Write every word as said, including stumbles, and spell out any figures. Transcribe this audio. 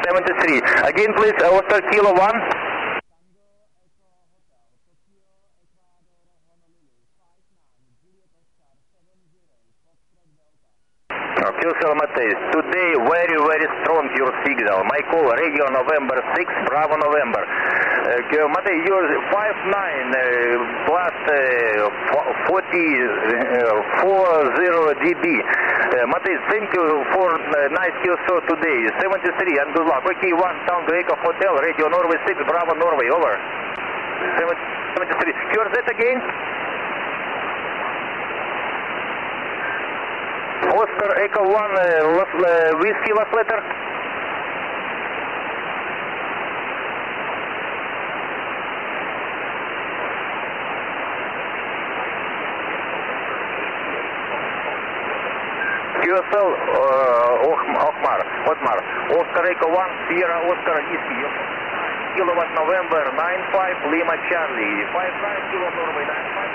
seventy-three. Again, please, uh, Oscar Kilo one. Q S L Matej, today very very strong your signal. My call radio November six, Bravo November. Uh, Matej, you're five nine uh, plus uh, forty, uh, forty dB. Uh, Matej, thank you for uh, nice Q S O today. seventy-three and good luck. Okay, one Tango Echo Hotel, radio Norway six, Bravo Norway, over. seventy-three. Hear that again? Oscar Echo one, uh, last, uh, whiskey last letter. Q S L, uh, Okmar, Otmar, Oscar Echo one, Sierra Oscar Whiskey, Kilowatt November, nine five, Lima Charlie, five nine, Kilo Norway, nine five.